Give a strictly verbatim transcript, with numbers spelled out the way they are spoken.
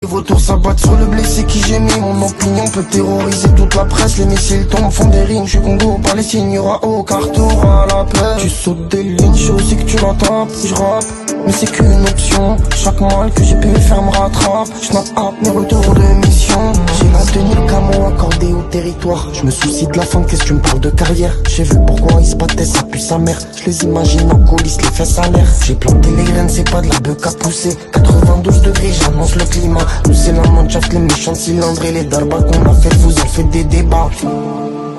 vautours s'abattent sur le blessé qui gémit. Mon opinion peut terroriser toute la presse. Les missiles tombent, font des rimes. Je suis Congo, Palestine, y'aura aucun retour à la paix. Tu sautes des lignes, je sais aussi que tu la tapes. Je rappe, mais c'est qu'une option. Chaque mal que j'ai pu faire me rattrape. J'snap up mes retours de mission. J'ai la tenue, le camo accordé au territoire. Je me soucie de la fin, qu'est-ce que tu me parles de carrière? J'ai vu pourquoi ils se battaient, ça pue sa mère. Je les imagine en coulisses, les fesses à l'air. J'ai planté les graines, c'est pas de la beuh à pousser. Quatre-vingt-douze degrés, j'annonce le climat. Nous c'est la manchaf, les méchants cylindres et les darbas qu'on a fait, vous en faites des débats.